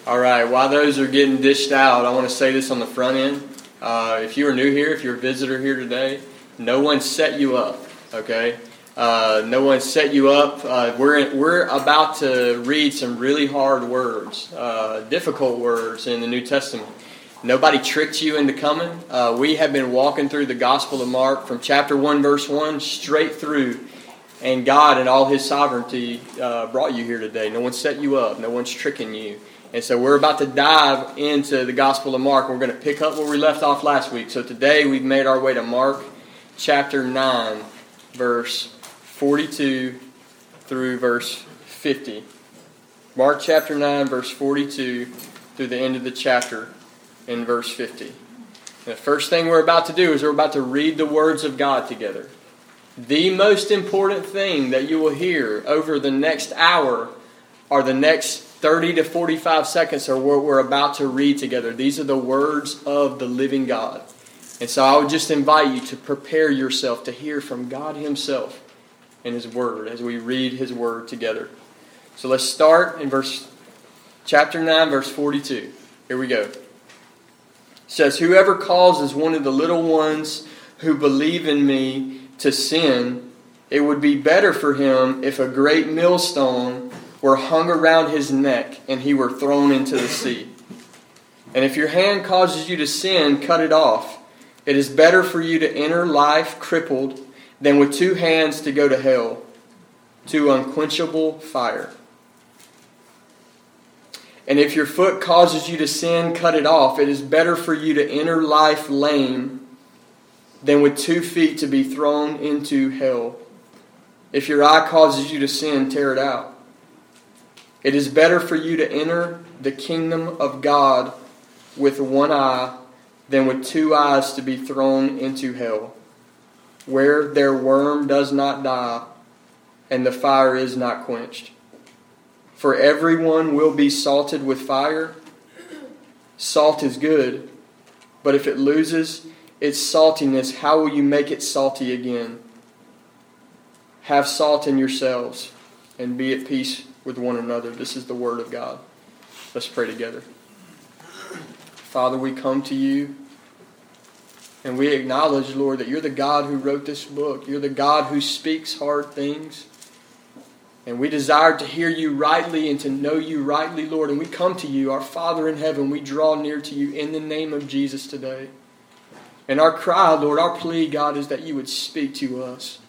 All right, while those are getting dished out, I want to say this on the front end. If you are new here, if you're a visitor here today, no one set you up, okay? No one set you up. We're about to read some really hard words, difficult words in the New Testament. Nobody tricked you into coming. We have been walking through the Gospel of Mark from chapter 1, verse 1, straight through. And God, in all His sovereignty, brought you here today. No one set you up. No one's tricking you. And so we're about to dive into the Gospel of Mark. We're going to pick up where we left off last week. So today we've made our way to Mark chapter 9, verse 42 through verse 50. Mark chapter 9, verse 42 through the end of the chapter in verse 50. The first thing we're about to do is we're about to read the words of God together. The most important thing that you will hear over the next hour are the next 30 to 45 seconds are what we're about to read together. These are the words of the living God. And so I would just invite you to prepare yourself to hear from God Himself in His Word as we read His Word together. So let's start in chapter 9, verse 42. Here we go. It says, "Whoever causes one of the little ones who believe in me to sin, it would be better for him if a great millstone were hung around his neck and he were thrown into the sea. And if your hand causes you to sin, cut it off. It is better for you to enter life crippled than with two hands to go to hell, to unquenchable fire. And if your foot causes you to sin, cut it off. It is better for you to enter life lame than with 2 feet to be thrown into hell. If your eye causes you to sin, tear it out. It is better for you to enter the kingdom of God with one eye than with 2 eyes to be thrown into hell, where their worm does not die and the fire is not quenched. For everyone will be salted with fire. Salt is good, but if it loses its saltiness, how will you make it salty again? Have salt in yourselves and be at peace with one another." This is the Word of God. Let's pray together. Father, we come to you and we acknowledge, Lord, that you're the God who wrote this book. You're the God who speaks hard things. And we desire to hear you rightly and to know you rightly, Lord. And we come to you, our Father in heaven. We draw near to you in the name of Jesus today. And our cry, Lord, our plea, God, is that you would speak to us.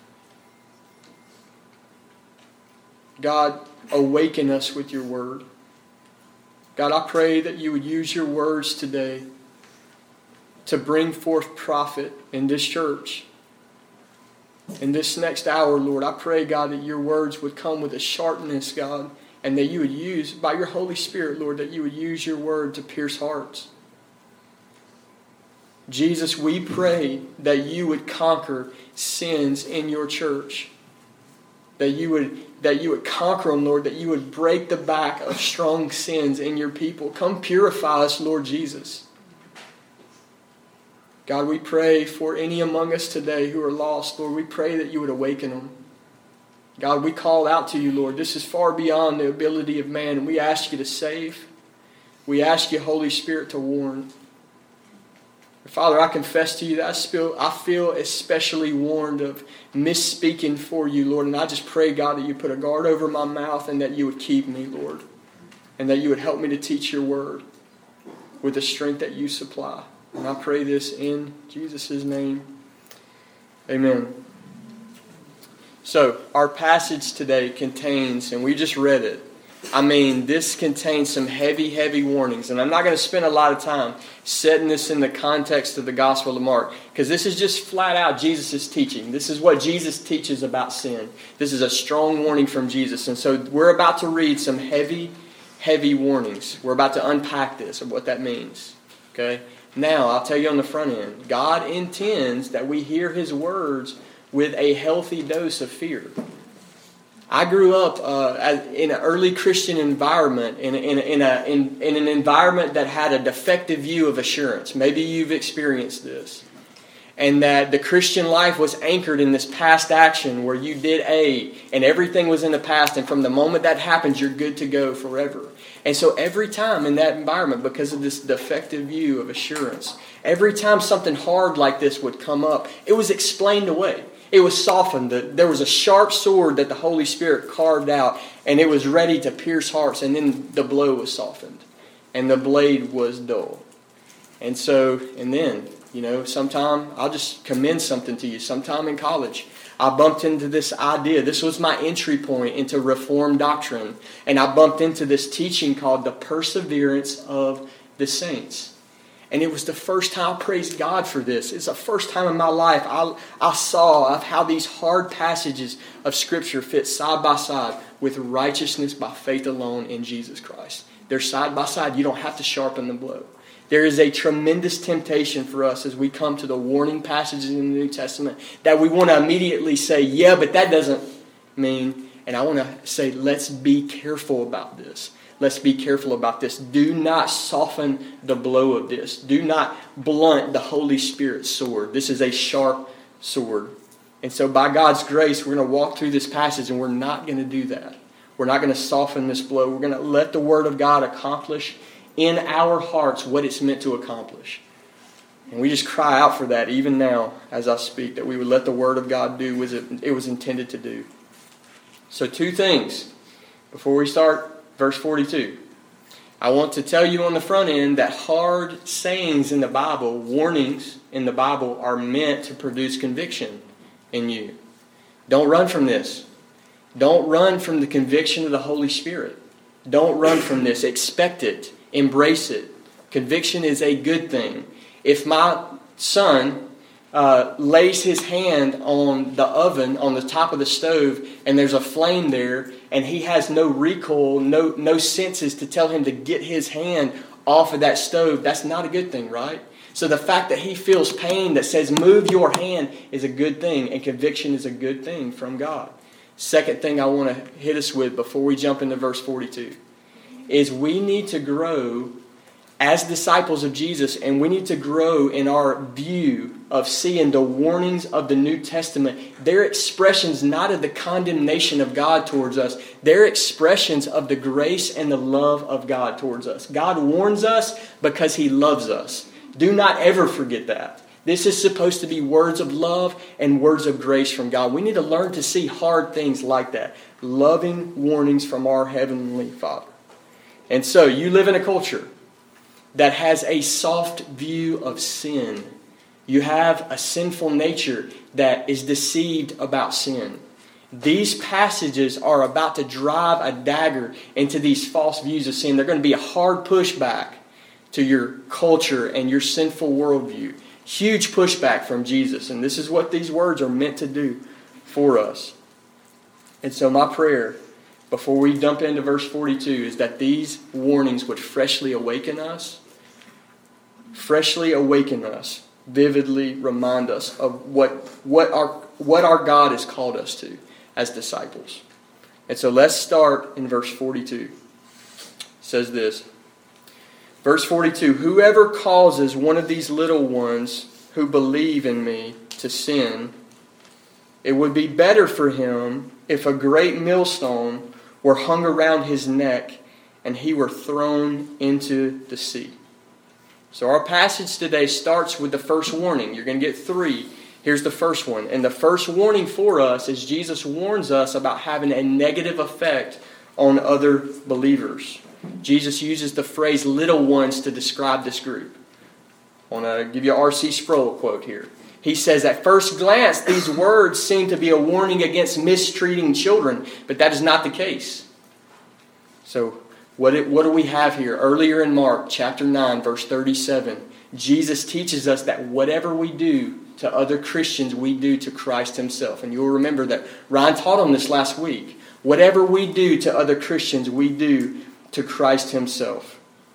God, awaken us with your word. God, I pray that you would use your words today to bring forth profit in this church. In this next hour, Lord, I pray, God, that your words would come with a sharpness, God, and that you would use, by your Holy Spirit, Lord, that you would use your word to pierce hearts. Jesus, we pray that you would conquer sins in your church. That you would conquer them, Lord, that you would break the back of strong sins in your people. Come purify us, Lord Jesus. God, we pray for any among us today who are lost, Lord. We pray that you would awaken them. God, we call out to you, Lord. This is far beyond the ability of man, and we ask you to save. We ask you, Holy Spirit, to warn. Father, I confess to you that I feel especially warned of misspeaking for you, Lord. And I just pray, God, that you put a guard over my mouth and that you would keep me, Lord. And that you would help me to teach your word with the strength that you supply. And I pray this in Jesus' name. Amen. So, our passage today contains, and we just read it, this contains some heavy, heavy warnings. And I'm not going to spend a lot of time setting this in the context of the Gospel of Mark, because this is just flat out Jesus' teaching. This is what Jesus teaches about sin. This is a strong warning from Jesus. And so we're about to read some heavy, heavy warnings. We're about to unpack this of what that means. Okay? Now, I'll tell you on the front end, God intends that we hear His words with a healthy dose of fear. I grew up in an early Christian environment, in an environment that had a defective view of assurance. Maybe you've experienced this. And that the Christian life was anchored in this past action where you did A, and everything was in the past, and from the moment that happens, you're good to go forever. And so every time in that environment, because of this defective view of assurance, every time something hard like this would come up, it was explained away. It was softened. There was a sharp sword that the Holy Spirit carved out, and it was ready to pierce hearts, and then the blow was softened, and the blade was dull. And then, sometime I'll just commend something to you. Sometime in college, I bumped into this idea. This was my entry point into Reformed doctrine, and I bumped into this teaching called the perseverance of the saints. And it was the first time, I praise God for this. It's the first time in my life I saw of how these hard passages of Scripture fit side by side with righteousness by faith alone in Jesus Christ. They're side by side. You don't have to sharpen the blow. There is a tremendous temptation for us as we come to the warning passages in the New Testament that we want to immediately say, yeah, but that doesn't mean, and I want to say, let's be careful about this. Let's be careful about this. Do not soften the blow of this. Do not blunt the Holy Spirit's sword. This is a sharp sword. And so by God's grace, we're going to walk through this passage, and we're not going to do that. We're not going to soften this blow. We're going to let the Word of God accomplish in our hearts what it's meant to accomplish. And we just cry out for that even now as I speak, that we would let the Word of God do what it was intended to do. So 2 things before we start. Verse 42. I want to tell you on the front end that hard sayings in the Bible, warnings in the Bible, are meant to produce conviction in you. Don't run from this. Don't run from the conviction of the Holy Spirit. Don't run from this. Expect it. Embrace it. Conviction is a good thing. If my son lays his hand on the oven, on the top of the stove, and there's a flame there, and he has no recoil, no senses to tell him to get his hand off of that stove, that's not a good thing, right? So the fact that he feels pain that says, move your hand, is a good thing, and conviction is a good thing from God. Second thing I want to hit us with before we jump into verse 42 is we need to grow as disciples of Jesus, and we need to grow in our view of seeing the warnings of the New Testament. They're expressions not of the condemnation of God towards us. They're expressions of the grace and the love of God towards us. God warns us because He loves us. Do not ever forget that. This is supposed to be words of love and words of grace from God. We need to learn to see hard things like that. Loving warnings from our Heavenly Father. And so, you live in a culture that has a soft view of sin. You have a sinful nature that is deceived about sin. These passages are about to drive a dagger into these false views of sin. They're going to be a hard pushback to your culture and your sinful worldview. Huge pushback from Jesus. And this is what these words are meant to do for us. And so my prayer, before we jump into verse 42, is that these warnings would freshly awaken us, vividly remind us of what our God has called us to as disciples. And so let's start in verse 42. It says this. Verse 42, whoever causes one of these little ones who believe in me to sin, it would be better for him if a great millstone were hung around his neck and he were thrown into the sea. So our passage today starts with the first warning. You're going to get 3. Here's the first one. And the first warning for us is Jesus warns us about having a negative effect on other believers. Jesus uses the phrase little ones to describe this group. I want to give you a R.C. Sproul quote here. He says, at first glance, these words seem to be a warning against mistreating children, but that is not the case. So, what do we have here? Earlier in Mark chapter 9, verse 37, Jesus teaches us that whatever we do to other Christians, we do to Christ Himself. And you'll remember that Ryan taught on this last week. Whatever we do to other Christians, we do to Christ Himself.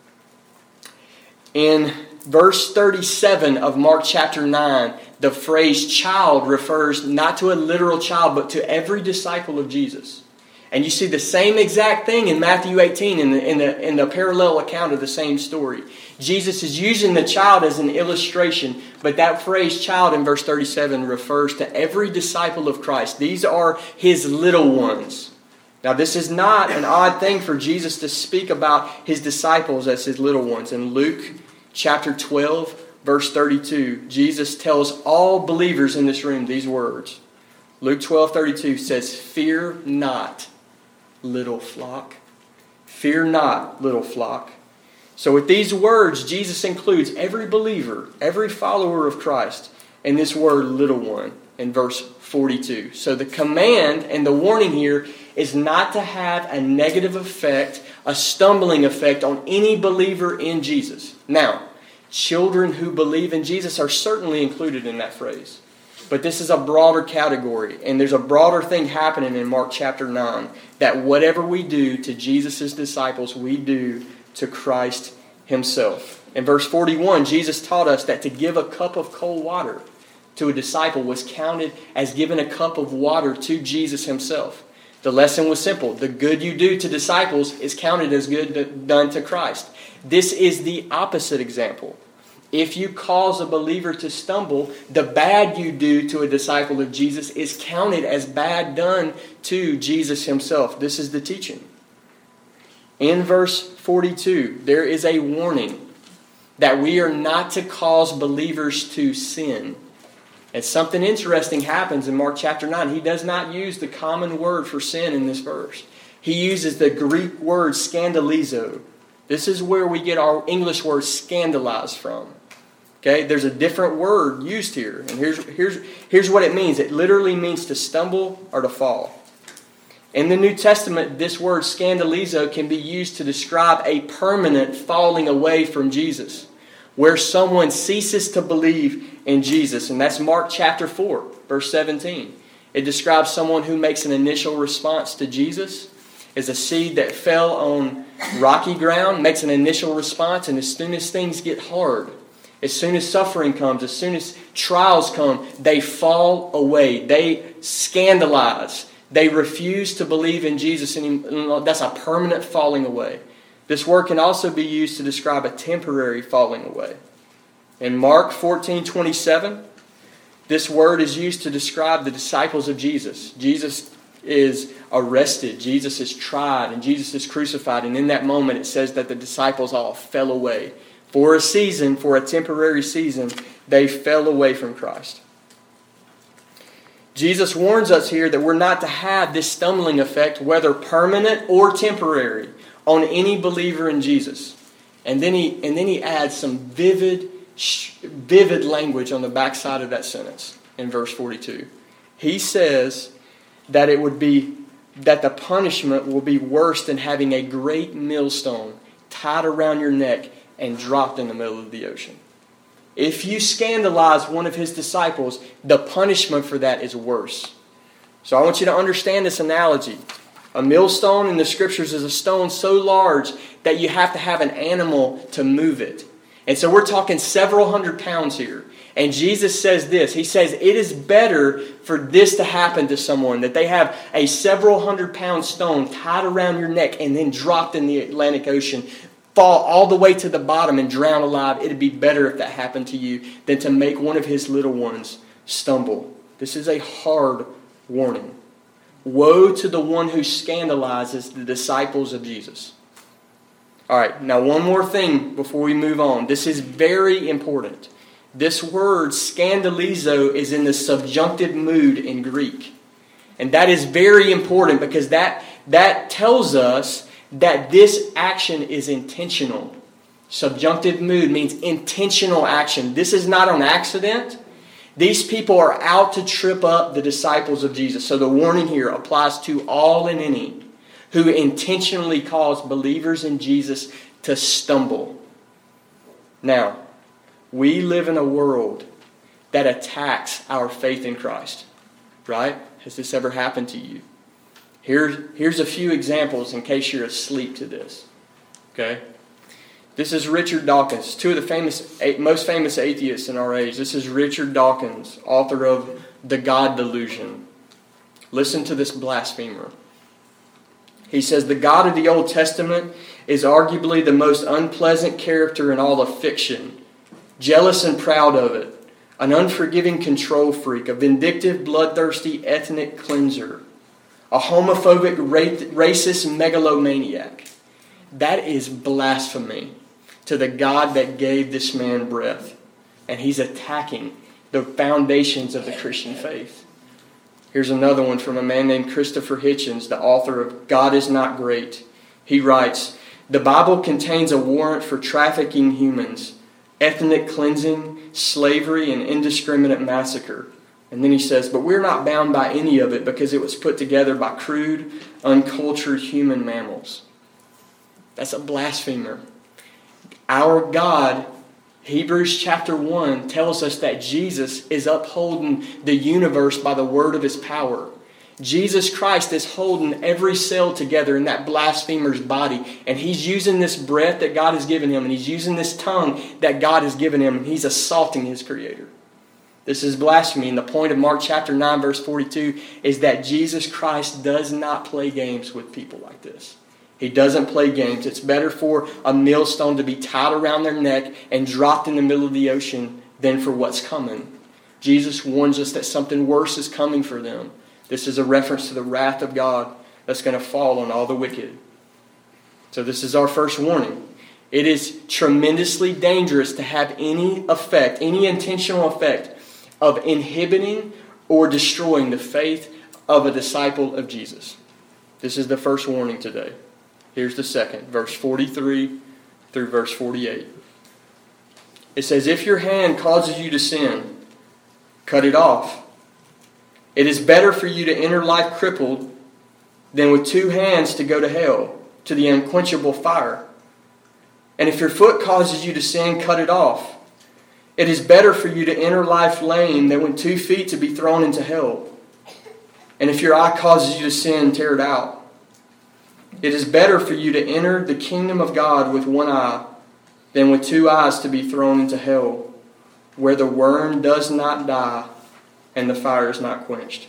In verse 37 of Mark chapter 9, the phrase child refers not to a literal child, but to every disciple of Jesus. And you see the same exact thing in Matthew 18 in the parallel account of the same story. Jesus is using the child as an illustration, but that phrase child in verse 37 refers to every disciple of Christ. These are His little ones. Now, this is not an odd thing for Jesus to speak about his disciples as his little ones. In Luke chapter 12, verse 32, Jesus tells all believers in this room these words. Luke 12:32 says, "Fear not, little flock. Fear not, little flock." So with these words, Jesus includes every believer, every follower of Christ, in this word little one in verse 42. So the command and the warning here is not to have a negative effect, a stumbling effect on any believer in Jesus. Now, children who believe in Jesus are certainly included in that phrase. But this is a broader category, and there's a broader thing happening in Mark chapter 9, that whatever we do to Jesus' disciples, we do to Christ himself. In verse 41, Jesus taught us that to give a cup of cold water to a disciple was counted as giving a cup of water to Jesus himself. The lesson was simple. The good you do to disciples is counted as good done to Christ. This is the opposite example. If you cause a believer to stumble, the bad you do to a disciple of Jesus is counted as bad done to Jesus himself. This is the teaching. In verse 42, there is a warning that we are not to cause believers to sin. And something interesting happens in Mark chapter 9. He does not use the common word for sin in this verse. He uses the Greek word scandalizo. This is where we get our English word scandalize from. Okay, there's a different word used here. And here's what it means. It literally means to stumble or to fall. In the New Testament, this word scandalizo can be used to describe a permanent falling away from Jesus, where someone ceases to believe in Jesus. And that's Mark chapter 4, verse 17. It describes someone who makes an initial response to Jesus as a seed that fell on rocky ground, makes an initial response, and as soon as things get hard, as soon as suffering comes, as soon as trials come, they fall away. They scandalize. They refuse to believe in Jesus. And that's a permanent falling away. This word can also be used to describe a temporary falling away. In Mark 14:27, this word is used to describe the disciples of Jesus. Jesus is arrested, Jesus is tried, and Jesus is crucified. And in that moment it says that the disciples all fell away. For a season, for a temporary season, they fell away from Christ. Jesus warns us here that we're not to have this stumbling effect, whether permanent or temporary, on any believer in Jesus. And then he adds some vivid language on the backside of that sentence in verse 42. He says that that the punishment will be worse than having a great millstone tied around your neck and dropped in the middle of the ocean. If you scandalize one of his disciples, the punishment for that is worse. So I want you to understand this analogy. A millstone in the scriptures is a stone so large that you have to have an animal to move it. And so we're talking several hundred pounds here. And Jesus says this. He says it is better for this to happen to someone, that they have a several hundred pound stone tied around your neck and then dropped in the Atlantic Ocean, fall all the way to the bottom and drown alive. It'd be better if that happened to you than to make one of his little ones stumble. This is a hard warning. Woe to the one who scandalizes the disciples of Jesus. All right, now one more thing before we move on. This is very important. This word scandalizo is in the subjunctive mood in Greek. And that is very important because that tells us that this action is intentional. Subjunctive mood means intentional action. This is not an accident. These people are out to trip up the disciples of Jesus. So the warning here applies to all and any who intentionally cause believers in Jesus to stumble. Now, we live in a world that attacks our faith in Christ. Right? Has this ever happened to you? Here's a few examples in case you're asleep to this. Okay? This is Richard Dawkins, two of the most famous atheists in our age. This is Richard Dawkins, author of The God Delusion. Listen to this blasphemer. He says, the God of the Old Testament is arguably the most unpleasant character in all of fiction. Jealous and proud of it. An unforgiving control freak. A vindictive, bloodthirsty, ethnic cleanser. a homophobic, racist megalomaniac. That is blasphemy to the God that gave this man breath. And he's attacking the foundations of the Christian faith. Here's another one from a man named Christopher Hitchens, the author of God is Not Great. He writes, "The Bible contains a warrant for trafficking humans, ethnic cleansing, slavery, and indiscriminate massacre." And then he says, "But we're not bound by any of it because it was put together by crude, uncultured human mammals." That's a blasphemer. Our God, Hebrews chapter 1, tells us that Jesus is upholding the universe by the word of his power. Jesus Christ is holding every cell together in that blasphemer's body. And he's using this breath that God has given him. And he's using this tongue that God has given him. And he's assaulting his Creator. This is blasphemy. And the point of Mark chapter 9 verse 42 is that Jesus Christ does not play games with people like this. He doesn't play games. It's better for a millstone to be tied around their neck and dropped in the middle of the ocean than for what's coming. Jesus warns us that something worse is coming for them. This is a reference to the wrath of God that's going to fall on all the wicked. So this is our first warning. It is tremendously dangerous to have any effect, any intentional effect of inhibiting or destroying the faith of a disciple of Jesus. This is the first warning today. Here's the second, verse 43 through verse 48. It says, "If your hand causes you to sin, cut it off. It is better for you to enter life crippled than with 2 hands to go to hell, to the unquenchable fire. And if your foot causes you to sin, cut it off. It is better for you to enter life lame than with 2 feet to be thrown into hell. And if your eye causes you to sin, tear it out. It is better for you to enter the kingdom of God with 1 eye than with 2 eyes to be thrown into hell, where the worm does not die and the fire is not quenched."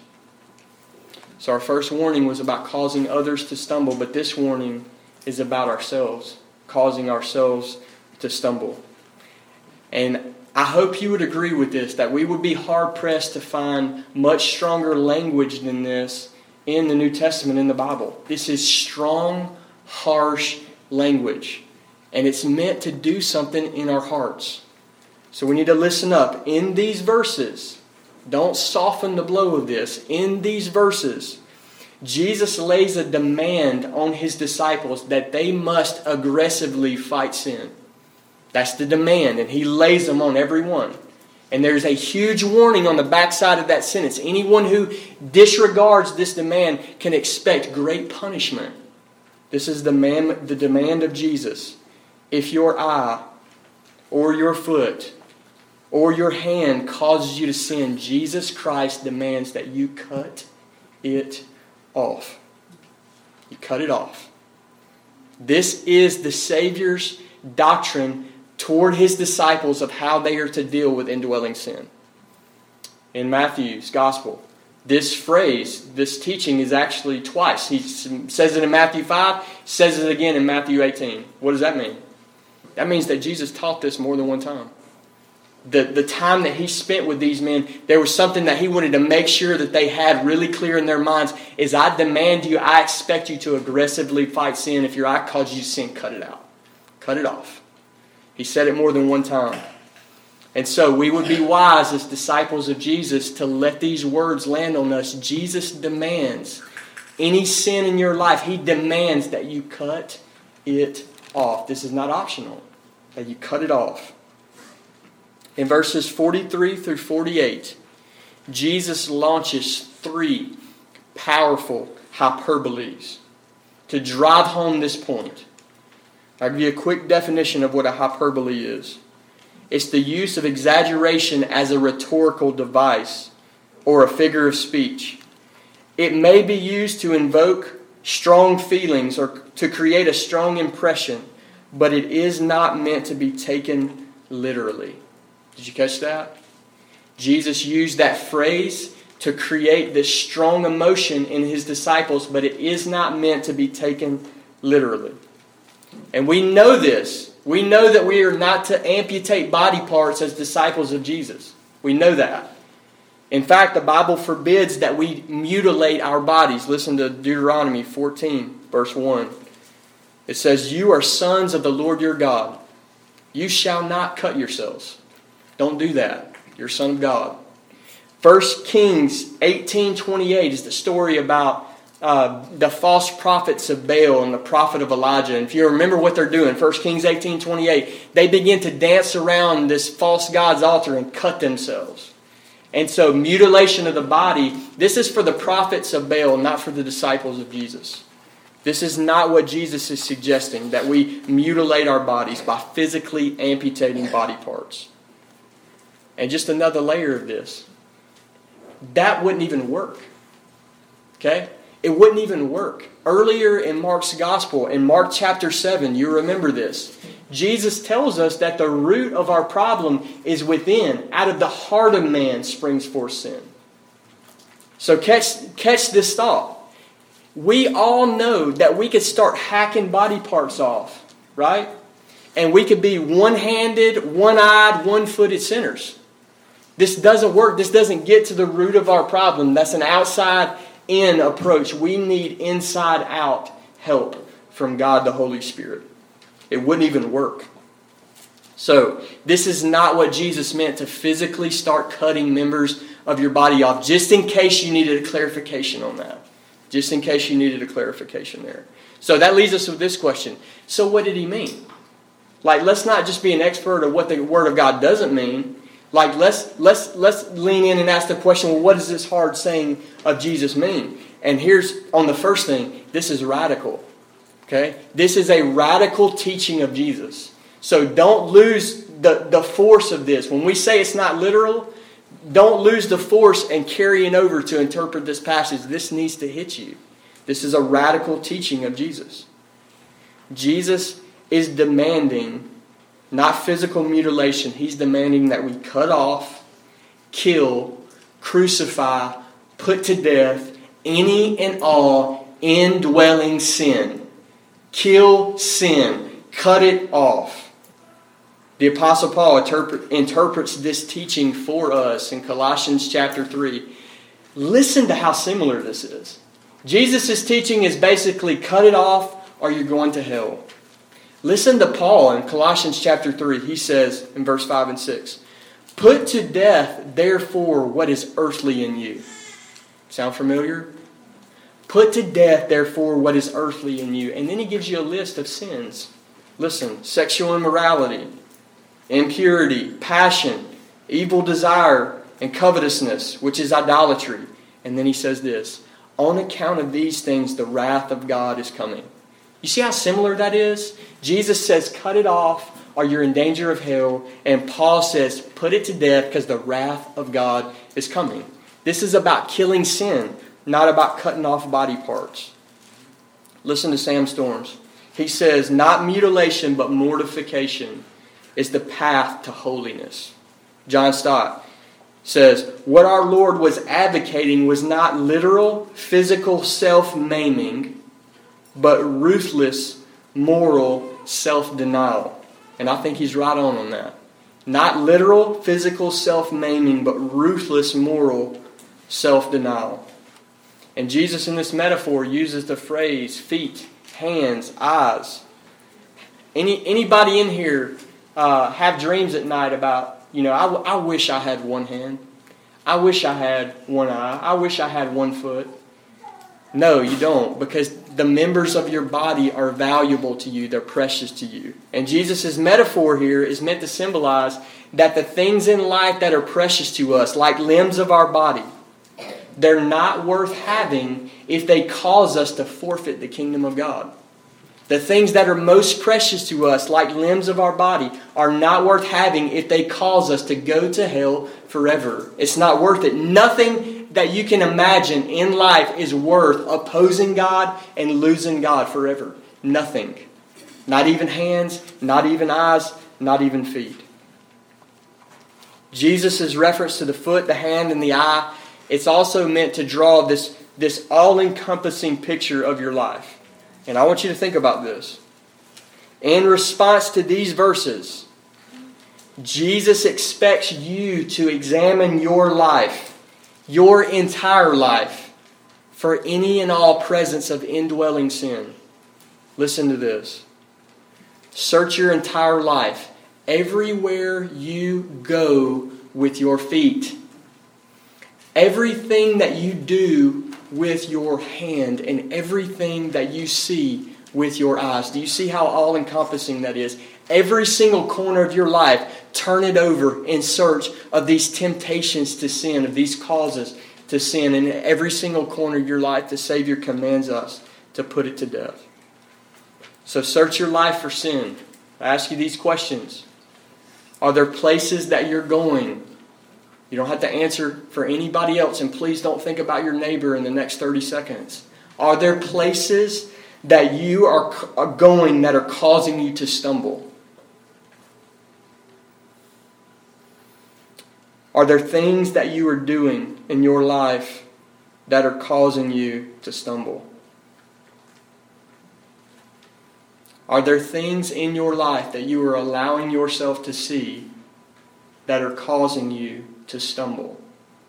So our first warning was about causing others to stumble, but this warning is about ourselves, causing ourselves to stumble. And I hope you would agree with this, that we would be hard-pressed to find much stronger language than this in the New Testament, in the Bible. This is strong, harsh language. And it's meant to do something in our hearts. So we need to listen up. In these verses, don't soften the blow of this. In these verses, Jesus lays a demand on his disciples that they must aggressively fight sin. That's the demand, and he lays them on everyone. And there's a huge warning on the backside of that sentence. Anyone who disregards this demand can expect great punishment. This is the demand of Jesus. If your eye or your foot or your hand causes you to sin, Jesus Christ demands that you cut it off. You cut it off. This is the Savior's doctrine toward his disciples of how they are to deal with indwelling sin. In Matthew's Gospel, this phrase, this teaching is actually twice. He says it in Matthew 5, says it again in Matthew 18. What does that mean? That means that Jesus taught this more than one time. The time that he spent with these men, there was something that he wanted to make sure that they had really clear in their minds, is I demand you, I expect you to aggressively fight sin. If your eye causes you to sin, cut it out. Cut it off. He said it more than one time. And so we would be wise as disciples of Jesus to let these words land on us. Jesus demands any sin in your life, he demands that you cut it off. This is not optional. That you cut it off. In verses 43 through 48, Jesus launches 3 powerful hyperboles to drive home this point. I'll give you a quick definition of what a hyperbole is. It's the use of exaggeration as a rhetorical device or a figure of speech. It may be used to invoke strong feelings or to create a strong impression, but it is not meant to be taken literally. Did you catch that? Jesus used that phrase to create this strong emotion in his disciples, but it is not meant to be taken literally. And we know this. We know that we are not to amputate body parts as disciples of Jesus. We know that. In fact, the Bible forbids that we mutilate our bodies. Listen to Deuteronomy 14, verse 1. It says, "You are sons of the Lord your God. You shall not cut yourselves." Don't do that. You're a son of God. 1 Kings 18:28 is the story about the false prophets of Baal and the prophet of Elijah. And if you remember what they're doing, 1 Kings 18:28, they begin to dance around this false god's altar and cut themselves. And so mutilation of the body, this is for the prophets of Baal, not for the disciples of Jesus. This is not what Jesus is suggesting, that we mutilate our bodies by physically amputating body parts. And just another layer of this, that wouldn't even work. Okay? It wouldn't even work. Earlier in Mark's Gospel, in Mark chapter 7, you remember this. Jesus tells us that the root of our problem is within. Out of the heart of man springs forth sin. So catch this thought. We all know that we could start hacking body parts off, right? And we could be one-handed, one-eyed, one-footed sinners. This doesn't work. This doesn't get to the root of our problem. That's an outside-in approach. We need inside-out help from God the Holy Spirit. It wouldn't even work. So, this is not what Jesus meant to physically start cutting members of your body off, just in case you needed a clarification on that. Just in case you needed a clarification there. So that leads us with this question. So what did he mean? Like, let's not just be an expert of what the Word of God doesn't mean. Like, let's lean in and ask the question, well, what does this hard saying of Jesus mean? And here's, on the first thing, this is radical. Okay? This is a radical teaching of Jesus. So don't lose the force of this. When we say it's not literal, don't lose the force and carrying over to interpret this passage. This needs to hit you. This is a radical teaching of Jesus. Jesus is demanding not physical mutilation. He's demanding that we cut off, kill, crucify, put to death any and all indwelling sin. Kill sin. Cut it off. The Apostle Paul interprets this teaching for us in Colossians chapter 3. Listen to how similar this is. Jesus' teaching is basically cut it off or you're going to hell. Listen to Paul in Colossians chapter 3. He says in verse 5 and 6, "Put to death, therefore, what is earthly in you." Sound familiar? Put to death, therefore, what is earthly in you. And then he gives you a list of sins. Listen, sexual immorality, impurity, passion, evil desire, and covetousness, which is idolatry. And then he says this, "On account of these things, the wrath of God is coming." You see how similar that is? Jesus says, cut it off or you're in danger of hell. And Paul says, put it to death because the wrath of God is coming. This is about killing sin, not about cutting off body parts. Listen to Sam Storms. He says, not mutilation, but mortification is the path to holiness. John Stott says, what our Lord was advocating was not literal, physical self-maiming, but ruthless, moral self-denial. And I think he's right on that. Not literal, physical self-maiming, but ruthless, moral self-denial. And Jesus in this metaphor uses the phrase feet, hands, eyes. Anybody in here have dreams at night about, I wish I had one hand. I wish I had one eye. I wish I had one foot. No, you don't, because the members of your body are valuable to you. They're precious to you. And Jesus' metaphor here is meant to symbolize that the things in life that are precious to us, like limbs of our body, they're not worth having if they cause us to forfeit the kingdom of God. The things that are most precious to us, like limbs of our body, are not worth having if they cause us to go to hell forever. It's not worth it. Nothing that you can imagine in life is worth opposing God and losing God forever. Nothing. Not even hands, not even eyes, not even feet. Jesus' reference to the foot, the hand, and the eye, it's also meant to draw this all-encompassing picture of your life. And I want you to think about this. In response to these verses, Jesus expects you to examine your life your entire life for any and all presence of indwelling sin. Listen to this. Search your entire life, everywhere you go with your feet. Everything that you do with your hand and everything that you see with your eyes. Do you see how all-encompassing that is? Every single corner of your life, turn it over in search of these temptations to sin, of these causes to sin. And in every single corner of your life, the Savior commands us to put it to death. So search your life for sin. I ask you these questions. Are there places that you're going? You don't have to answer for anybody else, and please don't think about your neighbor in the next 30 seconds. Are there places that you are going that are causing you to stumble? Are there things that you are doing in your life that are causing you to stumble? Are there things in your life that you are allowing yourself to see that are causing you to stumble?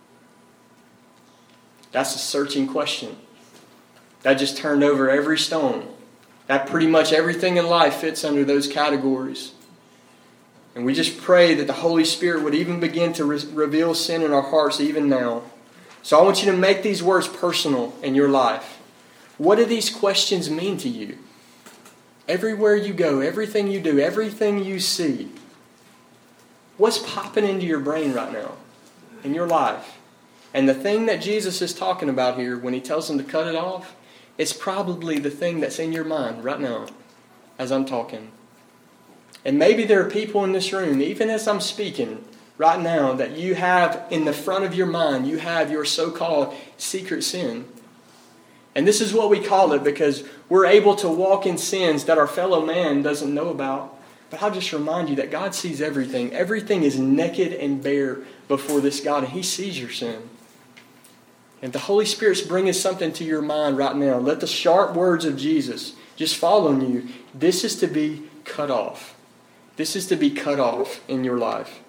That's a searching question. That just turned over every stone. That pretty much everything in life fits under those categories. And we just pray that the Holy Spirit would even begin to reveal sin in our hearts even now. So I want you to make these words personal in your life. What do these questions mean to you? Everywhere you go, everything you do, everything you see, what's popping into your brain right now in your life? And the thing that Jesus is talking about here when He tells them to cut it off, it's probably the thing that's in your mind right now as I'm talking. And maybe there are people in this room, even as I'm speaking right now, that you have in the front of your mind, you have your so-called secret sin. And this is what we call it because we're able to walk in sins that our fellow man doesn't know about. But I'll just remind you that God sees everything. Everything is naked and bare before this God, and He sees your sin. And the Holy Spirit's bringing something to your mind right now. Let the sharp words of Jesus just fall on you. This is to be cut off. This is to be cut off in your life.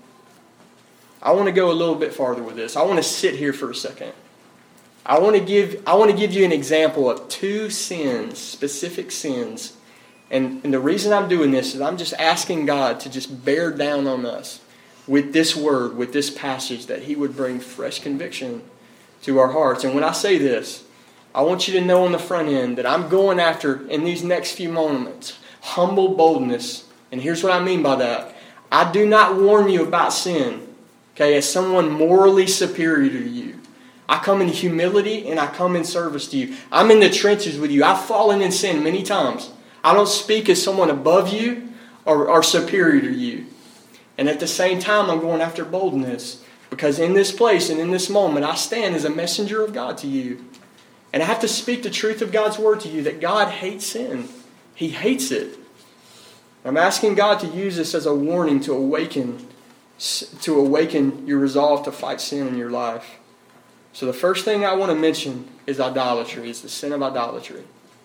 I want to go a little bit farther with this. I want to sit here for a second. I want to give you an example of two sins, specific sins. And the reason I'm doing this is I'm just asking God to just bear down on us with this word, with this passage, that He would bring fresh conviction to our hearts. And when I say this, I want you to know on the front end that I'm going after, in these next few moments, humble boldness. And here's what I mean by that. I do not warn you about sin, okay, as someone morally superior to you. I come in humility and I come in service to you. I'm in the trenches with you. I've fallen in sin many times. I don't speak as someone above you or superior to you. And at the same time, I'm going after boldness. Because in this place and in this moment, I stand as a messenger of God to you. And I have to speak the truth of God's word to you, that God hates sin. He hates it. I'm asking God to use this as a warning to awaken your resolve to fight sin in your life. So the first thing I want to mention is idolatry. It's the sin of idolatry.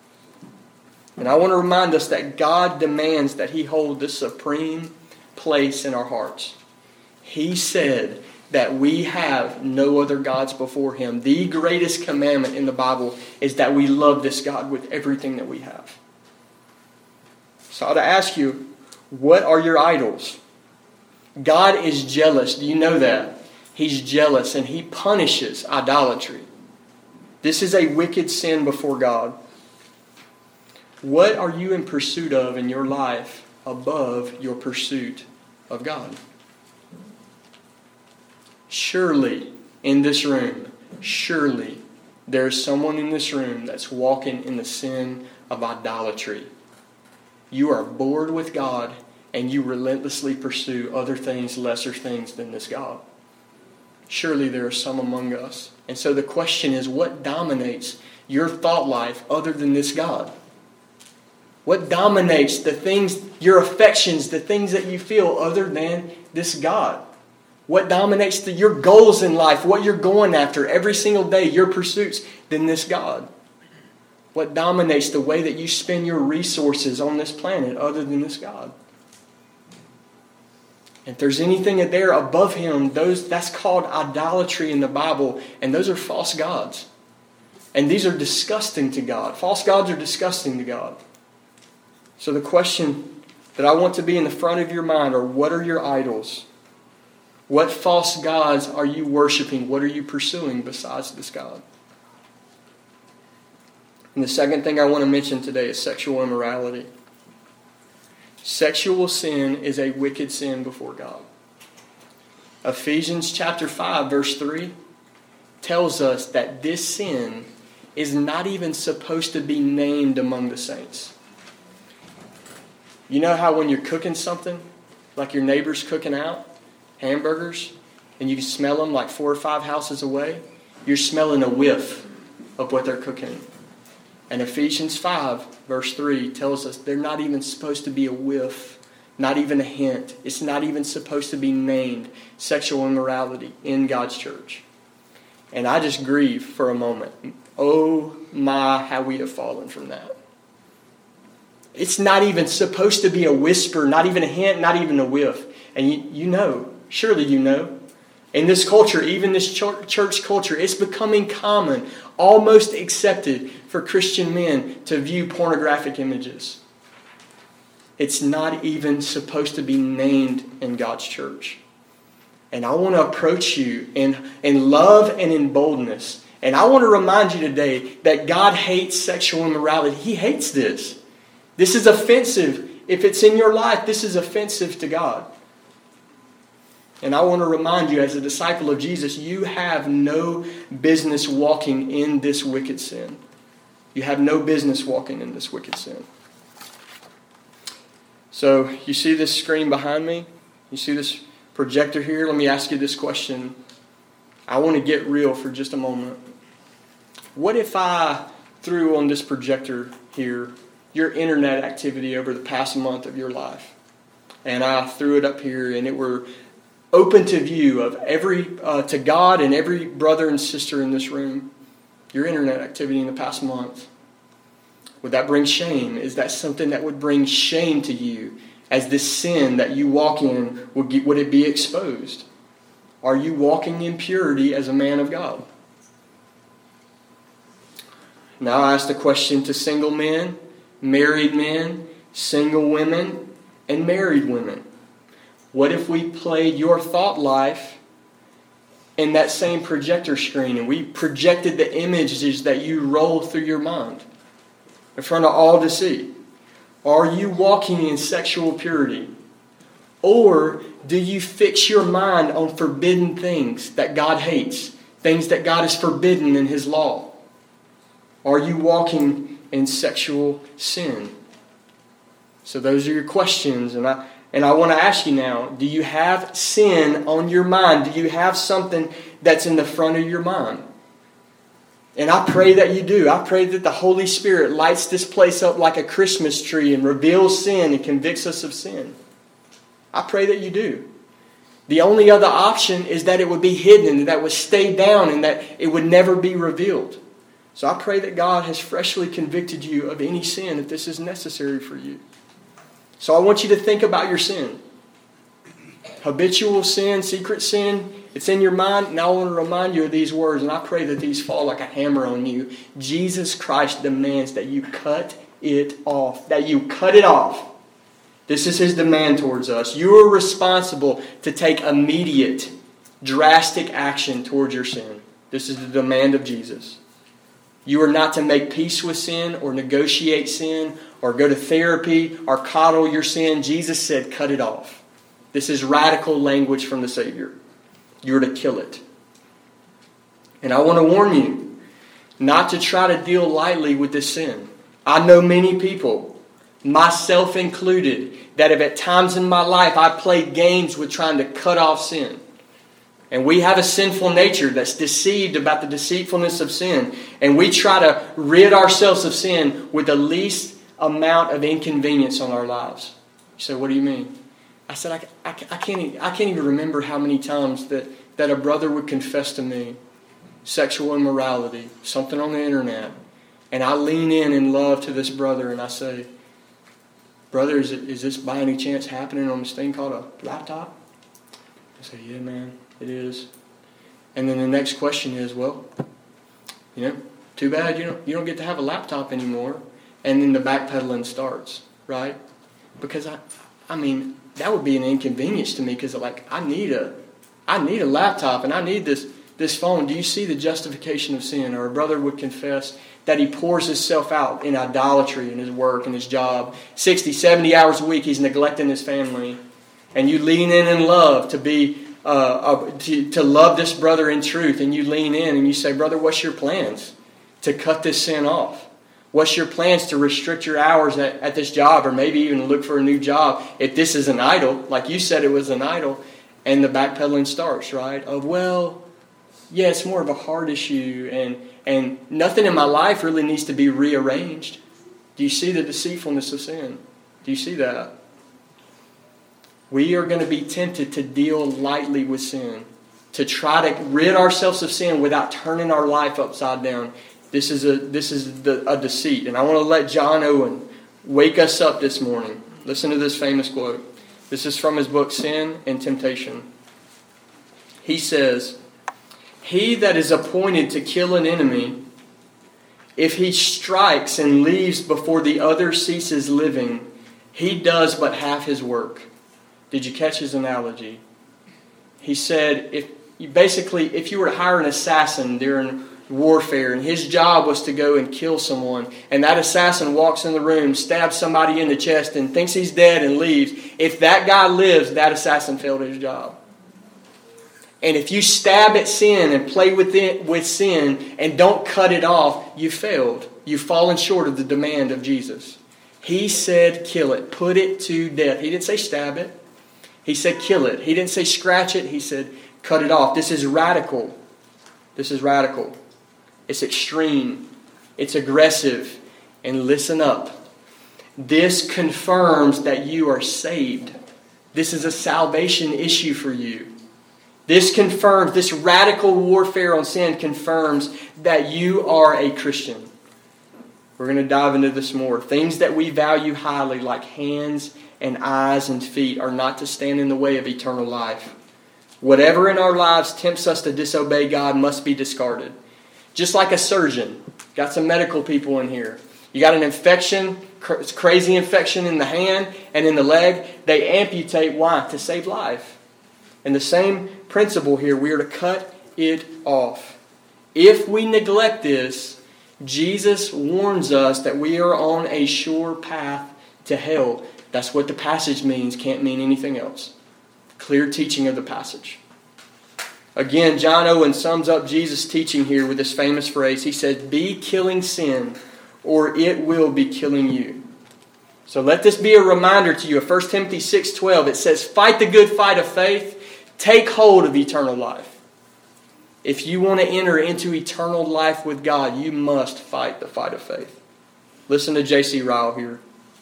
And I want to remind us that God demands that He hold the supreme place in our hearts. He said that we have no other gods before Him. The greatest commandment in the Bible is that we love this God with everything that we have. So I ought to ask you, what are your idols? God is jealous. Do you know that? He's jealous and He punishes idolatry. This is a wicked sin before God. What are you in pursuit of in your life above your pursuit of God? Surely, in this room, surely there's someone in this room that's walking in the sin of idolatry. You are bored with God and you relentlessly pursue other things, lesser things than this God. Surely there are some among us. And so the question is, what dominates your thought life other than this God? What dominates the things, your affections, the things that you feel other than this God? What dominates your goals in life, what you're going after every single day, your pursuits, than this God? What dominates the way that you spend your resources on this planet other than this God? And if there's anything there above him, that's called idolatry in the Bible, and those are false gods. And these are disgusting to God. False gods are disgusting to God. So the question that I want to be in the front of your mind are, what are your idols? What false gods are you worshiping? What are you pursuing besides this God? And the second thing I want to mention today is sexual immorality. Sexual sin is a wicked sin before God. Ephesians chapter 5, verse 3 tells us that this sin is not even supposed to be named among the saints. You know how when you're cooking something, like your neighbor's cooking out hamburgers, and you can smell them like 4 or 5 houses away? You're smelling a whiff of what they're cooking. And Ephesians 5, verse 3 tells us they're not even supposed to be a whiff, not even a hint. It's not even supposed to be named sexual immorality in God's church. And I just grieve for a moment. Oh my, how we have fallen from that. It's not even supposed to be a whisper, not even a hint, not even a whiff. And you know, surely you know, in this culture, even this church culture, it's becoming common, almost accepted for Christian men to view pornographic images. It's not even supposed to be named in God's church. And I want to approach you in love and in boldness. And I want to remind you today that God hates sexual immorality. He hates this. This is offensive. If it's in your life, this is offensive to God. And I want to remind you, as a disciple of Jesus, you have no business walking in this wicked sin. You have no business walking in this wicked sin. So, you see this screen behind me? You see this projector here? Let me ask you this question. I want to get real for just a moment. What if I threw on this projector here your internet activity over the past month of your life? And I threw it up here, and it were open to view of to God and every brother and sister in this room, your internet activity in the past month. Would that bring shame? Is that something that would bring shame to you as this sin that you walk in, would it be exposed? Are you walking in purity as a man of God? Now I ask the question to single men, single women, and married women. What if we played your thought life in that same projector screen and we projected the images that you roll through your mind in front of all to see? Are you walking in sexual purity? Or do you fix your mind on forbidden things that God hates, things that God has forbidden in His law? Are you walking in sexual sin? So those are your questions, and I want to ask you now, do you have sin on your mind? Do you have something that's in the front of your mind? And I pray that you do. I pray that the Holy Spirit lights this place up like a Christmas tree and reveals sin and convicts us of sin. I pray that you do. The only other option is that it would be hidden and that it would stay down and that it would never be revealed. So I pray that God has freshly convicted you of any sin if this is necessary for you. So I want you to think about your sin. Habitual sin, secret sin, it's in your mind. And I want to remind you of these words, and I pray that these fall like a hammer on you. Jesus Christ demands that you cut it off. That you cut it off. This is His demand towards us. You are responsible to take immediate, drastic action towards your sin. This is the demand of Jesus. You are not to make peace with sin or negotiate sin or go to therapy or coddle your sin. Jesus said, cut it off. This is radical language from the Savior. You're to kill it. And I want to warn you not to try to deal lightly with this sin. I know many people, myself included, that have at times in my life I played games with trying to cut off sin. And we have a sinful nature that's deceived about the deceitfulness of sin. And we try to rid ourselves of sin with the least amount of inconvenience on our lives. You say, what do you mean? I said, I can't even remember how many times that a brother would confess to me sexual immorality, something on the internet. And I lean in love to this brother and I say, brother, is this by any chance happening on this thing called a laptop? say, yeah, man, it is. And then the next question is, well, too bad you don't get to have a laptop anymore. And then the backpedaling starts, right? Because I mean, that would be an inconvenience to me because I need a laptop and I need this phone. Do you see the justification of sin? Or a brother would confess that he pours himself out in idolatry in his work and his job. 60, 70 hours a week he's neglecting his family. And you lean in love to be to love this brother in truth. And you lean in and you say, brother, what's your plans to cut this sin off? What's your plans to restrict your hours at this job, or maybe even look for a new job if this is an idol, like you said it was an idol? And the backpedaling starts, right? Of, well, yeah, it's more of a heart issue, and nothing in my life really needs to be rearranged. Do you see the deceitfulness of sin? Do you see that? We are going to be tempted to deal lightly with sin, to try to rid ourselves of sin without turning our life upside down. This is a deceit. And I want to let John Owen wake us up this morning. Listen to this famous quote. This is from his book, Sin and Temptation. He says, "He that is appointed to kill an enemy, if he strikes and leaves before the other ceases living, he does but half his work." Did you catch his analogy? He said, if you were to hire an assassin during warfare, and his job was to go and kill someone, and that assassin walks in the room, stabs somebody in the chest, and thinks he's dead and leaves, if that guy lives, that assassin failed his job. And if you stab at sin and play with sin and don't cut it off, you failed. You've fallen short of the demand of Jesus. He said kill it, put it to death. He didn't say stab it. He said kill it. He didn't say scratch it. He said cut it off. This is radical. This is radical. It's extreme. It's aggressive. And listen up. This confirms that you are saved. This is a salvation issue for you. This radical warfare on sin confirms that you are a Christian. We're going to dive into this more. Things that we value highly, like hands and eyes and feet, are not to stand in the way of eternal life. Whatever in our lives tempts us to disobey God must be discarded. Just like a surgeon. Got some medical people in here. You got an infection, crazy infection in the hand and in the leg. They amputate. Why? To save life. And the same principle here. We are to cut it off. If we neglect this, Jesus warns us that we are on a sure path to hell. That's what the passage means. Can't mean anything else. Clear teaching of the passage. Again, John Owen sums up Jesus' teaching here with this famous phrase. He says, "Be killing sin, or it will be killing you." So let this be a reminder to you. 1 Timothy 6:12, it says, "Fight the good fight of faith. Take hold of eternal life." If you want to enter into eternal life with God, you must fight the fight of faith. Listen to J.C. Ryle here.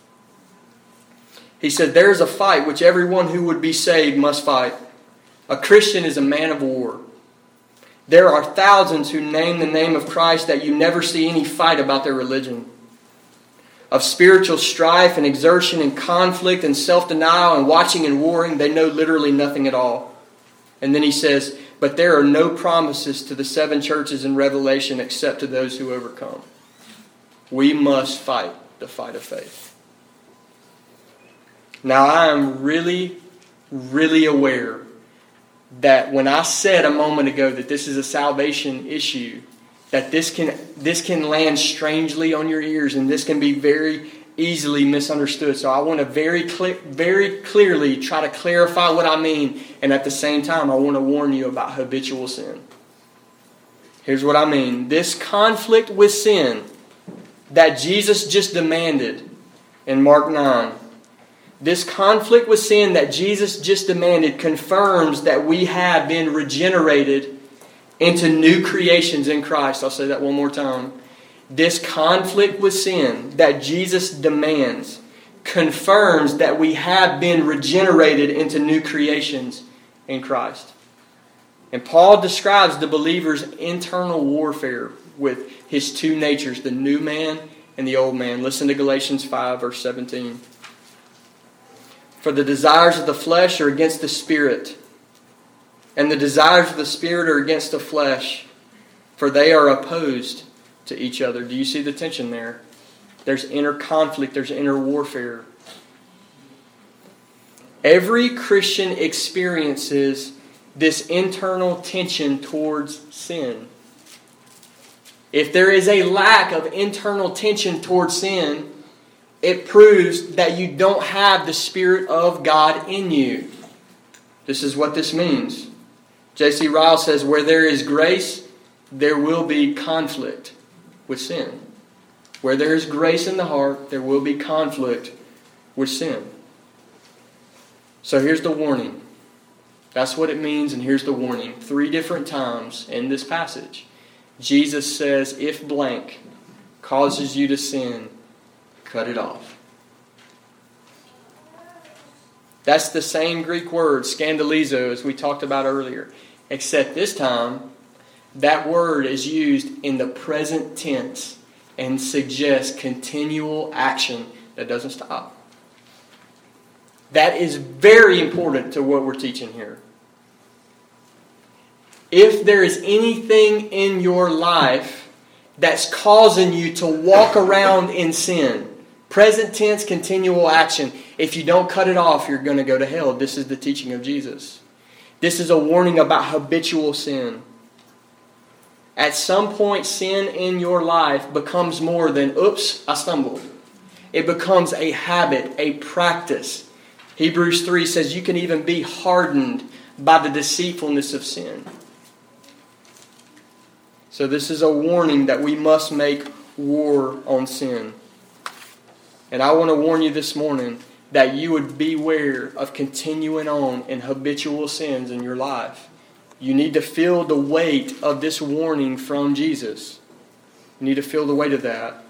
He said, "There is a fight which everyone who would be saved must fight. A Christian is a man of war. There are thousands who name the name of Christ that you never see any fight about their religion. Of spiritual strife and exertion and conflict and self-denial and watching and warring, they know literally nothing at all." And then he says, "But there are no promises to the 7 churches in Revelation except to those who overcome." We must fight the fight of faith. Now I am really, really aware that when I said a moment ago that this is a salvation issue, that this can land strangely on your ears and this can be very easily misunderstood. So I want to very clearly try to clarify what I mean, and at the same time I want to warn you about habitual sin. Here's what I mean. This conflict with sin that Jesus just demanded in Mark 9, this conflict with sin that Jesus just demanded confirms that we have been regenerated into new creations in Christ. I'll say that one more time. This conflict with sin that Jesus demands confirms that we have been regenerated into new creations in Christ. And Paul describes the believer's internal warfare with his two natures, the new man and the old man. Listen to Galatians 5, verse 17. "For the desires of the flesh are against the Spirit, And the desires of the Spirit are against the flesh, for they are opposed to each other. Do you see the tension there? There's inner conflict, there's inner warfare. Every Christian experiences this internal tension towards sin. If there is a lack of internal tension towards sin, it proves that you don't have the Spirit of God in you. This is what this means. J.C. Ryle says, where there is grace, there will be conflict with sin. Where there is grace in the heart, there will be conflict with sin. So here's the warning. That's what it means, and here's the warning. 3 different times in this passage, Jesus says, if blank causes you to sin, cut it off. That's the same Greek word, scandalizo, as we talked about earlier. Except this time, that word is used in the present tense and suggests continual action that doesn't stop. That is very important to what we're teaching here. If there is anything in your life that's causing you to walk around in sin, present tense, continual action, if you don't cut it off, you're going to go to hell. This is the teaching of Jesus. This is a warning about habitual sin. At some point, sin in your life becomes more than, oops, I stumbled. It becomes a habit, a practice. Hebrews 3 says you can even be hardened by the deceitfulness of sin. So this is a warning that we must make war on sin. And I want to warn you this morning that you would beware of continuing on in habitual sins in your life. You need to feel the weight of this warning from Jesus. You need to feel the weight of that.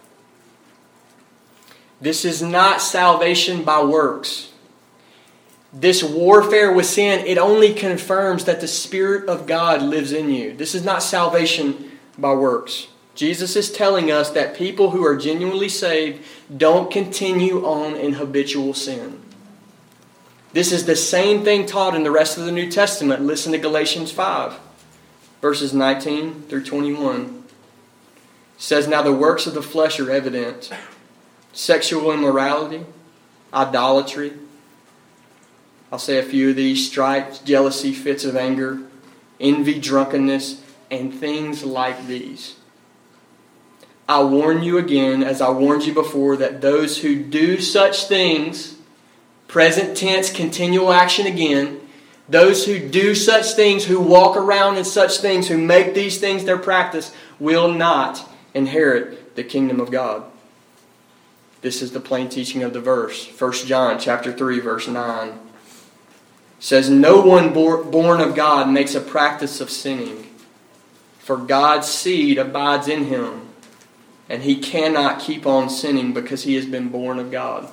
This is not salvation by works. This warfare with sin, it only confirms that the Spirit of God lives in you. This is not salvation by works. Jesus is telling us that people who are genuinely saved don't continue on in habitual sin. This is the same thing taught in the rest of the New Testament. Listen to Galatians 5, verses 19 through 21. It says, now the works of the flesh are evident. Sexual immorality, idolatry. I'll say a few of these: strife, jealousy, fits of anger, envy, drunkenness, and things like these. I warn you again, as I warned you before, that those who do such things, present tense, continual action again, those who do such things, who walk around in such things, who make these things their practice, will not inherit the kingdom of God. This is the plain teaching of the verse. 1 John chapter 3, verse 9 says, no one born of God makes a practice of sinning, for God's seed abides in him, and he cannot keep on sinning because he has been born of God.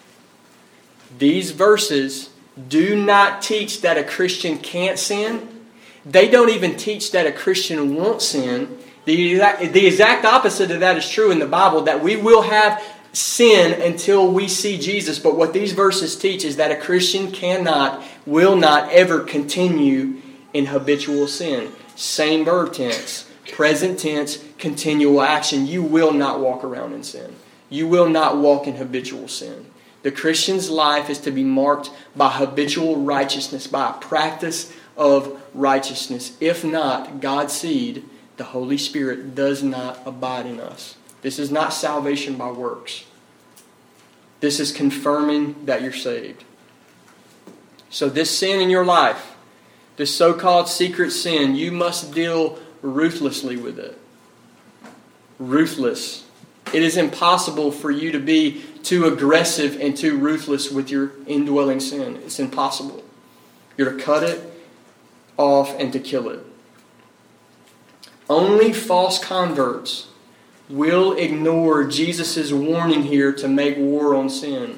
These verses do not teach that a Christian can't sin. They don't even teach that a Christian won't sin. The exact opposite of that is true in the Bible, that we will have sin until we see Jesus. But what these verses teach is that a Christian will not ever continue in habitual sin. Same verb tense, present tense, continual action. You will not walk around in sin. You will not walk in habitual sin. The Christian's life is to be marked by habitual righteousness, by a practice of righteousness. If not, God's seed, the Holy Spirit, does not abide in us. This is not salvation by works. This is confirming that you're saved. So this sin in your life, this so-called secret sin, you must deal ruthlessly with it. Ruthless. It is impossible for you to be too aggressive and too ruthless with your indwelling sin. It's impossible. You're to cut it off and to kill it. Only false converts will ignore Jesus' warning here to make war on sin.